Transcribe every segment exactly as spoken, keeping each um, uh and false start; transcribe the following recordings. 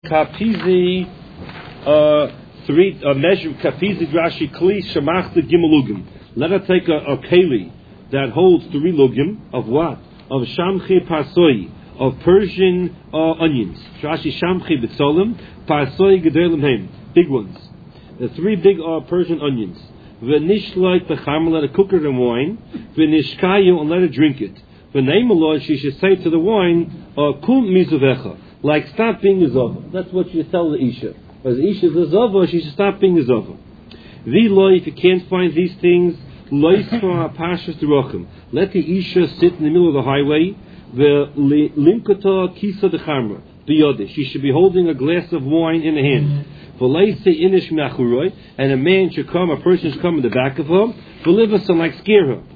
Kapizi, uh, three uh, measure Kapizi Rashi Kli Shemach the Gimelugim. Let her take a, a keli that holds three lugim of what? Of Shamchi Pasoi, of Persian uh, onions. Rashi Shamchi B'Tzolim, Pasoi Gedolim Hem, big ones. The three big uh, Persian onions. V'nishlait b'cham, let her cook it in wine. V'nishkayu, and let her drink it. V'neimalot, she should say to the wine, Kum mizuvecha, like stop being a zova. That's what you tell the isha. As the isha is a zova, she should stop being a zova. V'loi, if you can't find these things, loisfa pashas derochem. Let the isha sit in the middle of the highway. V'limkota kisa dechamra biyodeh. She should be holding a glass of wine in the hand. Inish and a man should come, a person should come in the back of her, and like scare her.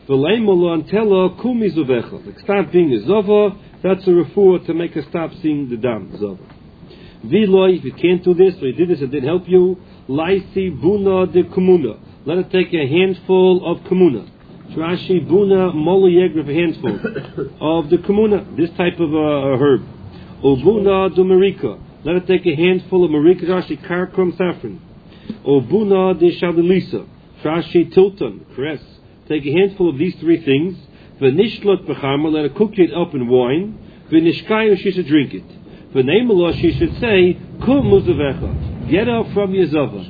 Like stop being a zova, that's a refuah to make her stop seeing the dam zova. V'loi, if you can't do this, or you did this and didn't help you, laisi buna de kumuna. Let her take a handful of kumuna. Trashi buna mola yegrif, a handful of the kumuna, this type of uh, herb. Ubuna de marika. Let her take a handful of marika, Rashi karkrum saffron. Obuna de shadalisa, Rashi tilton, cress. Take a handful of these three things. V'nishlot b'chama, let her cook it up in wine. V'nishkayu, she should drink it. V'neimala, she should say, Kum muzavecha, get up from your zava.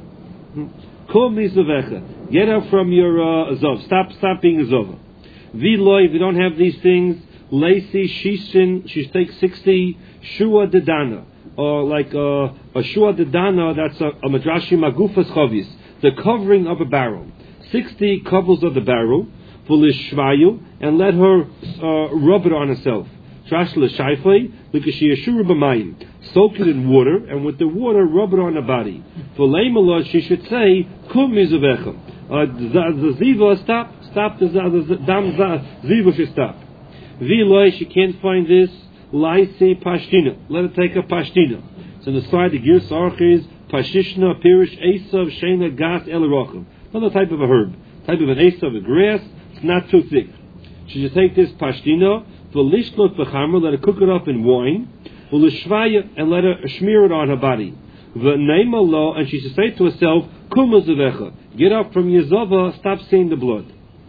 Kum muzavecha, get up from your uh, zav. Stop, stop being a zava. V'loi, if you don't have these things, Lacey, Shishin, she takes sixty shua dedana. Or like uh, a shua dedana, that's a, a madrashi magufas chavis, the covering of a barrel. Sixty covers of the barrel, fulishvayu, and let her uh, rub it on herself. Trash l'shaifei, l'kashiyashuru b'mayim. Soak it in water, and with the water, rub it on her body. For leimalot, she should say, kum mizuvecha. The ziva, stop, stop, the dam ziva should stop. V'loi, she can't find this. Laisi pashtina. Let her take a pashtina. So on the side, the girs arch is pashishna pirish esav shena gas elirochem. Another type of a herb, type of an esav, a grass. It's not too thick. She should take this pashtina. V'lishlot b'chamra. Let her cook it up in wine. V'lishvaya, and let her smear it on her body. V'neima lo, and she should say to herself, kumazavecha. Get up from your zava. Stop seeing the blood.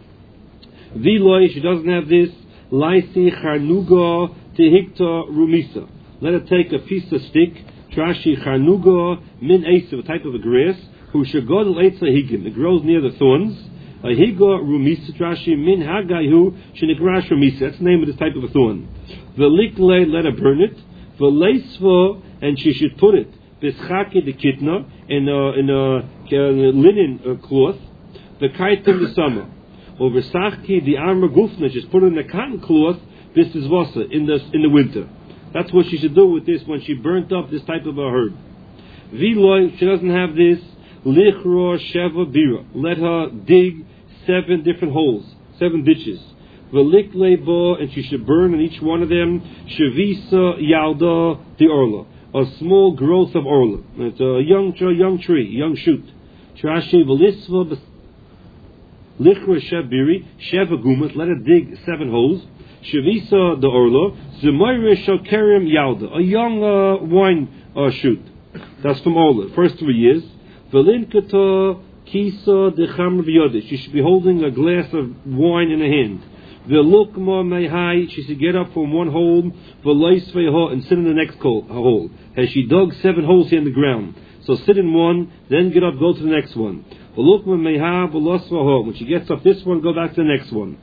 V'loi, she doesn't have this. Laisi charnuga tehikta rumisa. Let her take a piece of stick. Trashi charnuga min esav, a type of a grass. Who shagodel eitza higim. It grows near the thorns. A higa rumisa. Trashi min hagayu shenikrash rumisa. That's the name of this type of a thorn. Velikle, let her burn it. Veleisva, and she should put it. Bischake de kitna, in a, in a, in a linen uh, cloth. The kite in the summer. Over sachki the armor gufna, just put it in a cotton cloth. This is vasa in the in the winter. That's what she should do with this when she burnt up this type of a herb. V'loi, she doesn't have this. Lichro sheva bira. Let her dig seven different holes, seven ditches. V'lik lebo, and she should burn in each one of them. Shavisa yalda the orla, a small growth of orla. It's a young young tree, young shoot. Trashi v'lisva. Lichra shabiri, sheva gumat, let her dig seven holes. Shavisa the orlo, Zemoira shokerim yalda, a young uh, wine uh, shoot. That's from orla, first three years. Velinkata kisa de chamr v'yodeh, she should be holding a glass of wine in her hand. Velukma mehai, she should get up from one hole, v'loisveiha, and sit in the next hole. Has she dug seven holes here in the ground? So sit in one, then get up, go to the next one. When she gets up this one, go back to the next one.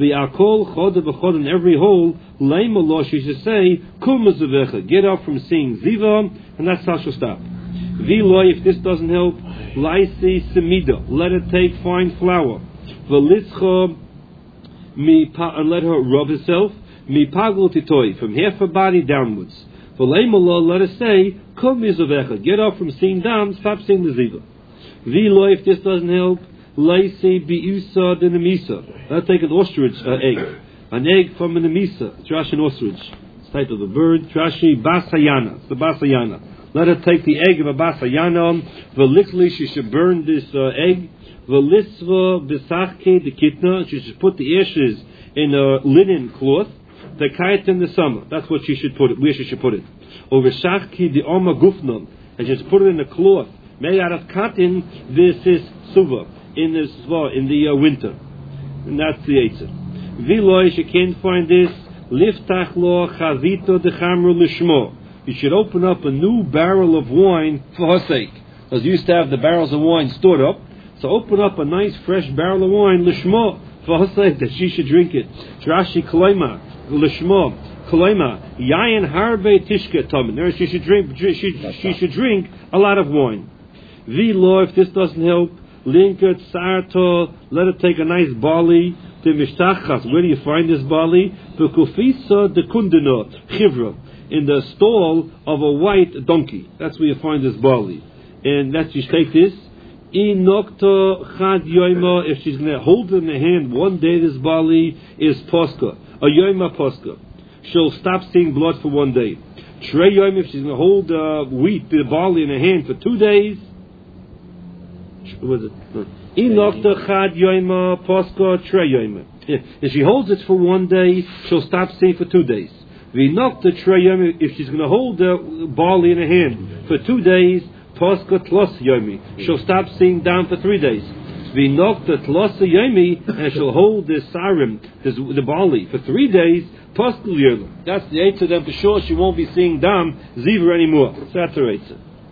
In every hole, she should say, get up from seeing ziva, and that's how she'll stop. If this doesn't help, let her take fine flour. And let her rub herself from half her body downwards. Let her say, get up from seeing dam, stop seeing the ziva. V'lo, if this doesn't help, laisi bi'usa de nemisa. Let's take an ostrich uh, egg. An egg from a nemisa. Trash an ostrich. It's the type of the bird. Trashi basayana. It's the basayana. Let her take the egg of a basayana. V'likli, she should burn this uh, egg. V'lisva b'sachke de kitna. She should put the ashes in a linen cloth. The kite in the summer. That's what she should put it. Where she should put it. Over shachki the oma gufnon, and just put it in a cloth made out of cotton. This is suva in this in the uh, winter, and that's the eitzah. Viloy, you can't find this. Liftach lo chavito dechamru lishmo. You should open up a new barrel of wine for her sake. Because you used to have the barrels of wine stored up. So open up a nice fresh barrel of wine, lishmo, for her sake, that she should drink it. Rashi Kalaima, lishmo, Kalaima, yayin harbe tishke tomen. She should drink, she, she should drink a lot of wine. V'lo, if this doesn't help, linket sarto, let it take a nice barley. Where do you find this barley? Bekufisa de kundinot chivra, in the stall of a white donkey. That's where you find this barley, and that's you take this. Inokto chad yoima. If she's going to hold it in the hand one day, this barley is posca, a yoima posca. She'll stop seeing blood for one day. Trey yoima. If she's going to hold uh, wheat, the barley in her hand for two days. What is it? Inokta chad yoima posca trey yoima. If she holds it for one day, she'll stop seeing for two days. V'inokta trey yoima. If she's going to hold the barley in her hand for two days, posca tlos yomi. She'll stop seeing down for three days. V'inokta tlos yomi, and she'll hold this sarim, this, the barley, for three days. Posca yomi. That's the eight of them for sure. She won't be seeing dam ziva anymore. So that's her eight.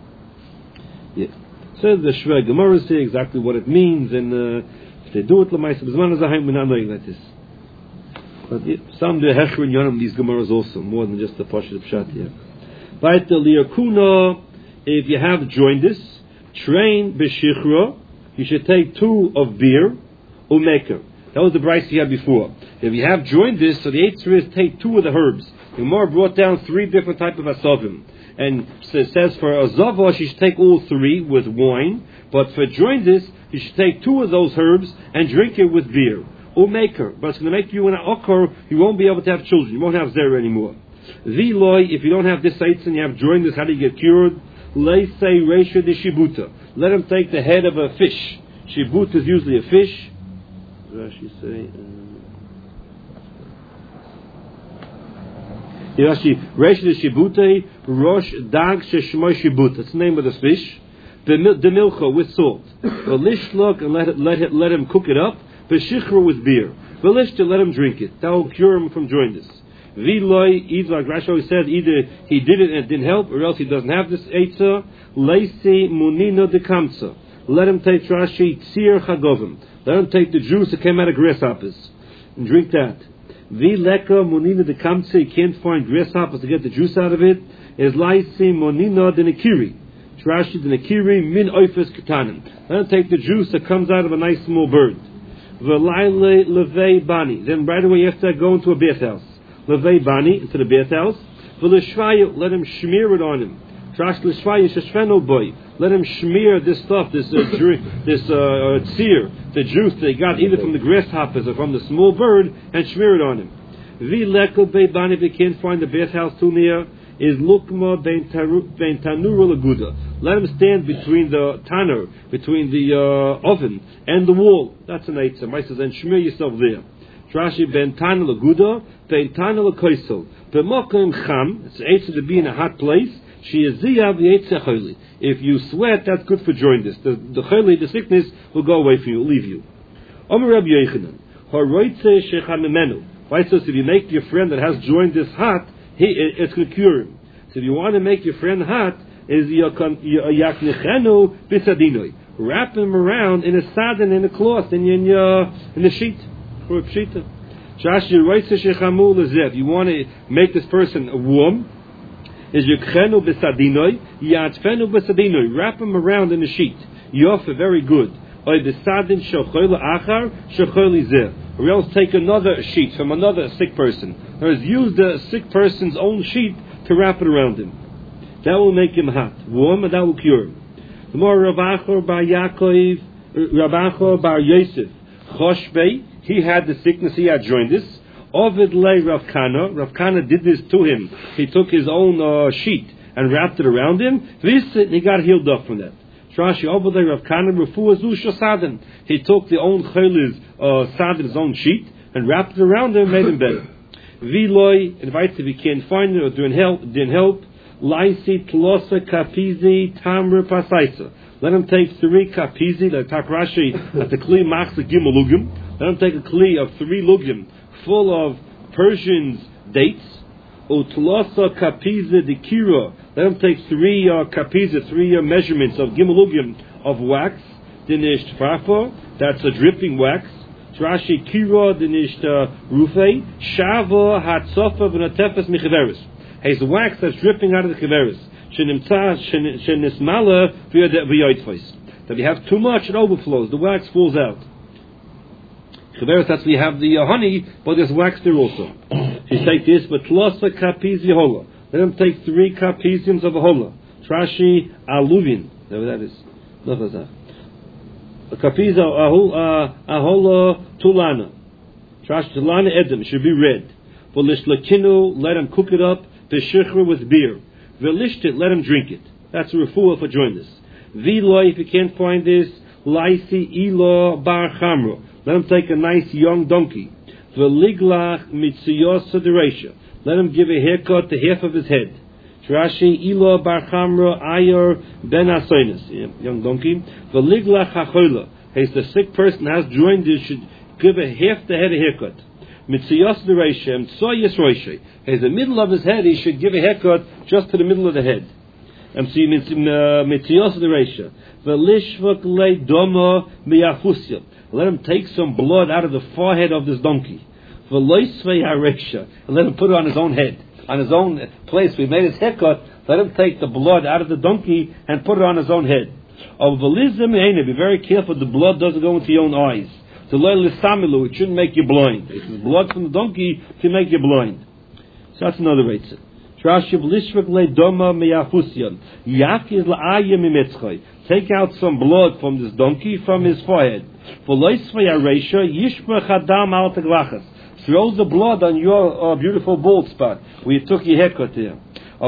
Yeah. So the Shvei Gemara say exactly what it means, and uh, if they do it, l'mayse b'zman hazahaim, we're not knowing like this. But yeah, some do hechur in yonam these Gemaras also, more than just the Pashat Pshat here. But the liakuna, if you have jaundice, train b'shichra, you should take two of beer, umeker. That was the brayso you had before. If you have jaundice, so the eitzah is take two of the herbs. The Gemara brought down three different types of asavim. And it says for a zava, she should take all three with wine. But for jaundice, you should take two of those herbs and drink it with beer. Or make her. But it's going to make you an okar, you won't be able to have children. You won't have zera anymore. V'loy, if you don't have this eitzah and you have jaundice, how do you get cured? Lei say reisha de shibuta. Let him take the head of a fish. Shibut is usually a fish. Rashi say... Uh, Rashi, Resh de Shibute, Rosh Dag Sheshmoy Shibut. That's the name of the fish. The milcha with salt. The lishlok, and let it, let it, let him cook it up. The shichra with beer. The lishta, let him drink it. That will cure him from jaundice. V'loy, either like Rashi always said, either he did it and it didn't help, or else he doesn't have this eitzah. Leisi munino de kamsa. Let him take Rashi tzir chagovim. Let him take the juice that came out of grasshoppers and drink that. V'leka monina de kamse, you can't find grasshoppers to get the juice out of it. Is laisi monina de nekiri. Rashi de nekiri min oifes katanim. Let him take the juice that comes out of a nice small bird. V'laile levei bani. Then right away you have to go into a bathhouse. Levei bani, into the bathhouse. V'leshvaya, let him smear it on him. Trash l'shvaya sheshveno boy. Let him smear this stuff, this uh, drink, this uh, tzir, the juice they got either from the grasshoppers or from the small bird, and smear it on him. V'leko beibani, if you can't find the bathhouse too near, is lukma ben tanur laguda. Let him stand between the tanur, between the uh, oven and the wall. That's an eitzah. Ma'aseh then smear yourself there. Rashi ben tanur laguda, ben tanur lakoisel. B'mokim cham. It's eitzah to be in a hot place. She is ziyav v'eitzah choli. If you sweat, that's good for jaundice. The the choli, the sickness, will go away from you, will leave you. Omer Rabbi Yochanan, haroitze shechamemenu. Why so? If you make your friend that has jaundice hot, he it's going to cure him. So if you want to make your friend hot, is yaknechenu bisadinoi. Wrap him around in a sadin, in a cloth, in your in the sheet for a pshita. Shashi haroitze shechamu lezev. You want to make this person warm. Is yukchenu b'sadinoi, yatfenu b'sadinoi. Wrap him around in a sheet. Yofa, very good. Or b'sadin shochoyle achar, shochoyle zeh. Or else take another sheet from another sick person. Or else use the sick person's own sheet to wrap it around him. That will make him hot, warm, and that will cure him. The more Rav Achor bar Yaakov, Rav Achor bar Yosef, Choshbei, he had the sickness, he had jaundice. Ovid lay Rav Kana. Rav Kana did this to him. He took his own uh, sheet and wrapped it around him. This he got healed up from that. Trashi Ovid lay Rav Kana refuah zusha sadin. He took the own chayli's uh, sadin, his own sheet, and wrapped it around him and made him better. V'loy, invites if he can't find it or didn't help, didn't help. Laisi tlosa kapizi tamra pasaisa. Let him take three kapizi, like Takrashi at the kli machsa gimel lugim. Let him take a kli of three lugim full of Persian's dates. Utlosa kapiza dikira. Let him take three uh, kapiza, three uh, measurements of gimel lugim of wax. Dinish tfafa, that's a dripping wax. Trashi kira dinish rufe. Shava hatsofa v'natefes michaveris. Has wax that's dripping out of the kiveris. That we have too much, it overflows. The wax falls out. Kiveris, that's we have the uh, honey, but there's wax there also. You take this, but tlosa kapizi hola. Let them take three kapiziums of a hola. Trashi aluvin. Whatever that is. Nafazah. A kapiza ahola tulana. Trashi tulana edem. It should be red. For lishlakinu, let them cook it up. Peshichra with beer. Velishtit, let him drink it. That's a refuah for join this. Viloi, if you can't find this, laisi ilo bar chamro. Let him take a nice young donkey. Veliglach mitziyosa dereisha. Let him give a haircut to half of his head. Trashi ilo bar chamro ayor ben asoinis. Young donkey. Veliglach hachola. As the sick person has joined this, should give a half the head a haircut. Mitziyos dereisha and tsoyis roisha. As the middle of his head, he should give a haircut just to the middle of the head. And see mitziyos dereisha. Velishvak le doma miyafusya. Let him take some blood out of the forehead of this donkey. Veloisvei haresha. And let him put it on his own head, on his own place. We made his haircut. Let him take the blood out of the donkey and put it on his own head. Of velizim be very careful the blood doesn't go into your own eyes. To learn lisamilu, it shouldn't make you blind. It's blood from the donkey to make you blind. So that's another reason. Take out some blood from this donkey from his forehead. Throw the blood on your uh, beautiful bald spot where you took your haircut there.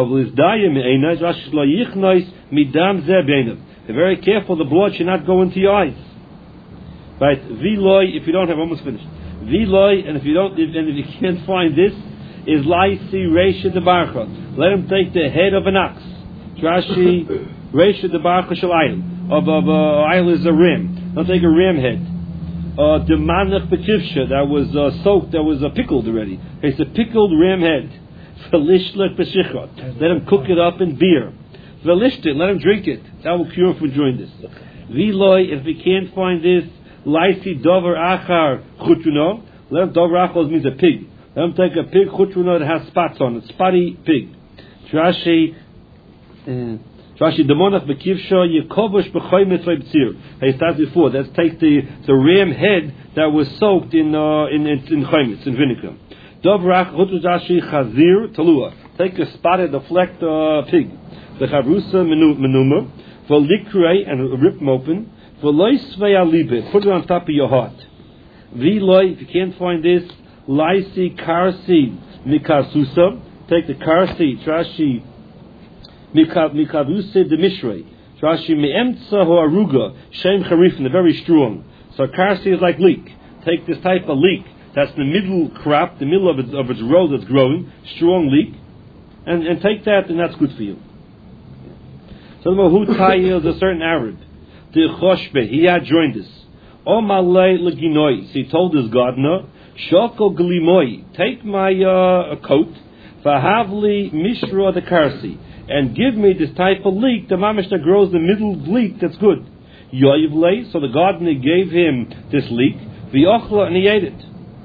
Be very careful, the blood should not go into your eyes. Right, Viloi, if you don't have, almost finished. Viloi, and if you don't, if, and if you can't find this, is Laisi Reisha de Barcha. Let him take the head of an ox. Trashi Reisha de Barcha Shalayim. Of of uh, Isle is a ram. Let him take a ram head. Uh, Demanach Betivsha, that was uh, soaked, that was uh, pickled already. It's a pickled ram head. Velishlet Beshichot. Let him cook it up in beer. Velishtet, let him drink it. That will cure him from doing this. Viloi, if he can't find this, Laisi dover achar chutuno. Let him dover achar means a pig. Let him take a pig chutuno that has spots on it. Spotty pig. Trashi Trashi demonach bekivsha yekovush b'choy mitzvah b'tzir. He starts before. Let's take the the ram head that was soaked in uh, in in, in chometz, in vinegar. Dover achar chutunashi chazir talua. Take a spotted, a flecked uh, pig. The chavrusa menuma for likrei and rip them open. Put it on top of your heart. Viloi, if you can't find this, laisi karsi mikasusa. Take the karsi, trashi mikavuse de mishrei. Trashi meemtsa ho aruga, shem charifna, very strong. So karsi is like leek. Take this type of leek, that's the middle crop, the middle of its, of its row that's growing, strong leek, and, and take that, and that's good for you. So the who is a certain Arab. He had joined us. O malay leginoi. He told his gardener, Shoko glimoi, take my uh, coat, fahavli mishra the karsi, and give me this type of leek, the mamish that grows the middle leek that's good. Yoyivle, so the gardener gave him this leek, v'ochla, and he ate it.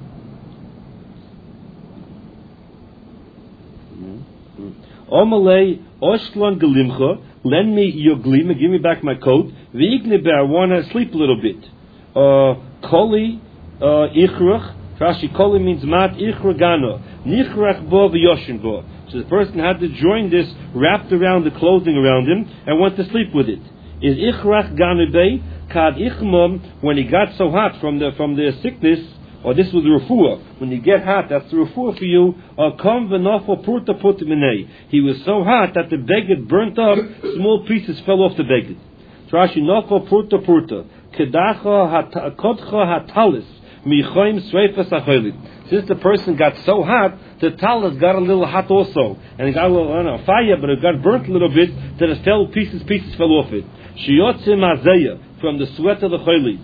O malay oshlan galimcha. Lend me your glima, give me back my coat. V'ignibe, I want to sleep a little bit. Uh, koli, uh, ichrach. Rashi, koli means mat ichragano. Nichrach bo v'yoshin bo. So the person had to join this, wrapped around the clothing around him, and went to sleep with it. Is ichrach ganebe, kad ichmom, when he got so hot from the, from the sickness, or this was the refuah. When you get hot, that's the refuah for you. Kom v'nofo purta putimine. He was so hot that the beged burnt up. Small pieces fell off the beged. Rashi nofo purta purta. Kedacha kodcha hatalis Since the person got so hot, the talis got a little hot also, and it got a little I don't know, fire, but it got burnt a little bit, that it fell pieces, pieces fell off it. From the sweat of the chayli,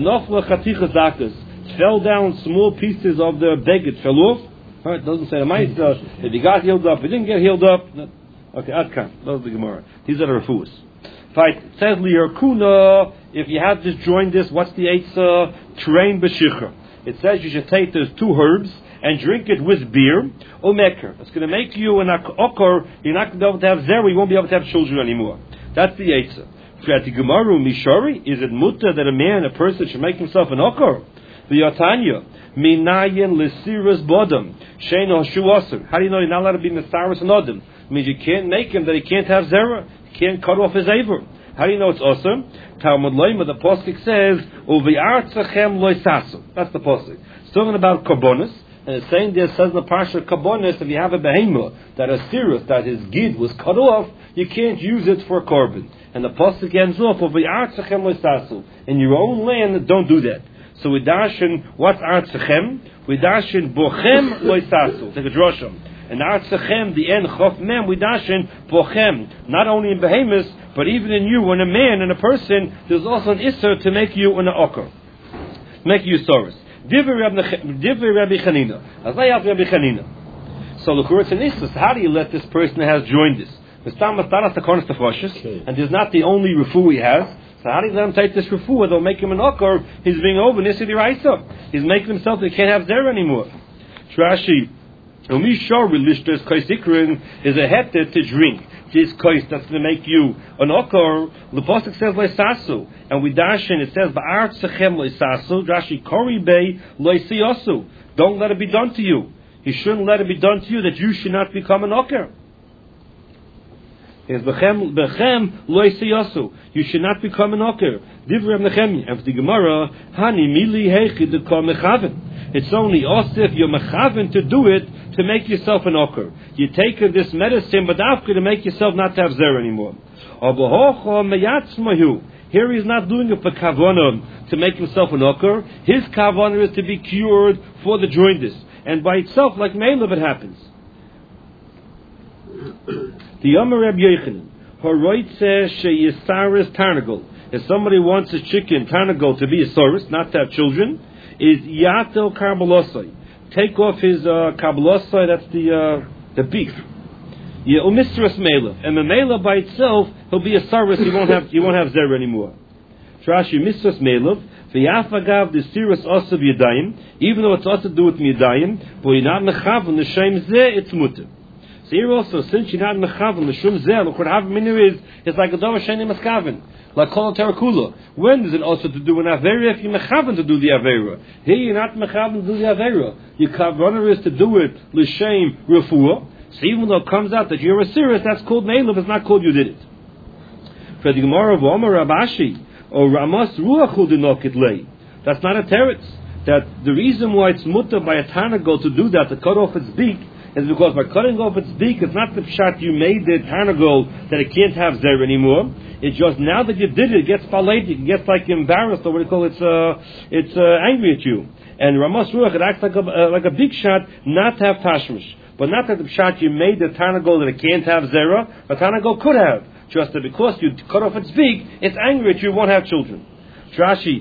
fell down small pieces of the beged, fell off. Right, it doesn't say the mice. Uh, if he got healed up, he didn't get healed up. No. Okay, Adkan. Those are the Gemara. These are the refuahs. Right, it says liyarkuna. If you have just joined this, what's the eitzah? Train b'shichra. It says you should take those two herbs and drink it with beer or meker. It's going to make you an okor. You're not going to be able to have zera. You won't be able to have children anymore. That's the eitzah. The Gemara mishari. Is it mutter that a man, a person, should make himself an okor? The Yatanya minayin lesiras bodam sheino shuasim. How do you know you're not allowed to be nesaris and odom? It means you can't make him that he can't have zera. He can't cut off his aver. How do you know it's awesome? Talmud Loima, the Pasuk says, Uvi'artzachem loisasu. That's the Pasuk. It's talking about karbonis, and it's saying there, says in the Parsha, karbonis, if you have a behemoth, that a sirus, that his gid was cut off, you can't use it for carbon. And the Pasuk ends off, Uvi'artzachem loisasu. In your own land, don't do that. So we dashin, what's artzachem? We dashin bochem loisasu. Take a drosham. And artzachem, the end chof mem, we dashin bochem. Not only in behemoths, but even in you, when a man and a person, there's also an isser to make you an okar, make you sorus. Divrei Rabbi Chanina. As I asked Rabbi Chanina. So the it's an isser. How do you let this person that has joined this? And there's not the only refu he has. So how do you let him take this refuah? They'll make him an okar. He's being over Nisi D'Oraisa. He's making himself that he can't have zera anymore. Trashi. Is a heter to drink. This kois that's going to make you an okar. The pasuk says loisasu, and we dash in it says ba'artzachem loisasu. Rashi kori bei loisiyasu. Don't let it be done to you. He shouldn't let it be done to you that you should not become an okar. Is bechem bechem loisiyasu. You should not become an okar. Divrei Nechemia. And for the Gemara, hani mili heichi de kol mechaven. It's only also if you're mechaven to do it to make yourself an okar. You take this medicine, but after to make yourself not to have zera anymore. Here he's not doing it for kavanah to make himself an okar. His kavanah is to be cured for the jaundice, and by itself, like meilav, it happens. The Yomer Reb Yochanan, Horoitze sheyisaris tarnagol. If somebody wants a chicken tarnagol to be a soris, not to have children, is yatel karbolosai. Take off his uh, karbolosai. That's the uh, the beef. Yeah, umistras mela, and the mela by itself, he'll be a soris. He won't have he won't have zera anymore. Trashi mistras mela. V'yafagav the siras also yadayim. Even though it's also to do with yadayim, but you're not mechav on the shem zeh, it's mutter. So here also, since you're not mechavan, the shum zeh, look what happen is, it's like a davar sheni maskaven, like kol terakula. When is it also to do an avera if you're mechavan to do the avera? Here you're not mechavan to do the avera. Your kavanah is to do it l'shem refuah. So even though it comes out that you're a serious, that's called meilav. It's not called you did it. For the Gemara of Omer Rabashi or Ramos ruachu dinokit lei. That's not a teretz. That the reason why it's mutter by a tarnagol to do that, to cut off its beak, is because by cutting off its beak, it's not the pshat you made the tarnagol that it can't have zera anymore. It's just now that you did it, it gets palated, it gets like embarrassed, or what do you call it? It's uh, it's uh, angry at you. And Ramos Ruach, it acts like a uh, like a big shot, not to have tashmish, but not that the pshat you made the tarnagol that it can't have zera, a tarnagol could have. Just that because you cut off its beak, it's angry at you, won't have children. Trashi.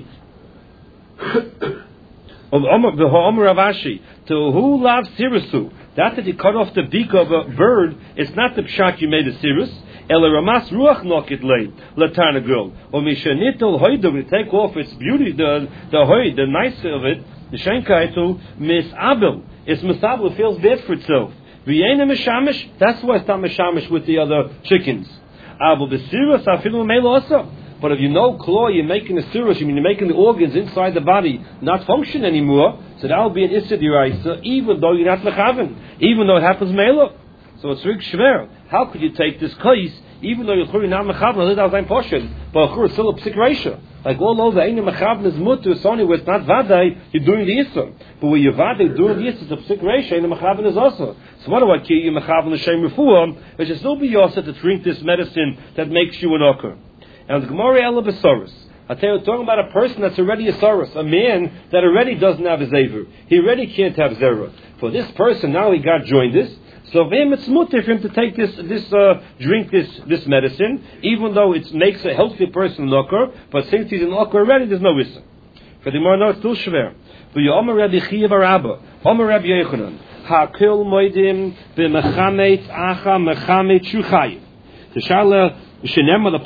Of Omer Ravashi, to who loves sirisu? That that you cut off the beak of a bird, it's not the pshat you made a sirus. Ela ramas ruach nokit lei latarnagol. Or mishanitol hoidu, we take off its beauty, the the hoid, the nice of it, the shenkaitu misabel. It's misabel. It feels bad for itself. V'yena mishamish. That's why it's not mishamish with the other chickens. Abel the sirus afilu meil also. But if you know claw, you're making a sirus, you mean you're making the organs inside the body not function anymore, so that will be an issa d'oraisa, even though you're not mechaven, even though it happens me'elov. So it's rig shver. How could you take this case, even though you're not mechaven, that was ein portion, but it's still a psik reisha. Like all over, ain't mechaven is mutter, it's only where it's not vaday, you're doing the issa. But when you're vaday, doing the issa, it's a psik reisha, ain't mechaven is also. So what do I care you mechaven the shem refuah? It should still be yosa to drink this medicine that makes you an okar. And the Gemara Ela Besoros, I tell you, we're talking about a person that's already a Saras, a man that already doesn't have a Zever. He already can't have Zera. For this person, now he got joined this. So for him, it's mutter for him to take this, this, uh, drink this, this medicine, even though it makes a healthy person locker, but since he's in locker already, there's no issa. For the more, no, it's still shver. For your Omer Rabbi Chiya bar Abba, Omer Rabbi Yochanan, Hakil moedim b'mechamet acha mechamet shuchayiv. The shala,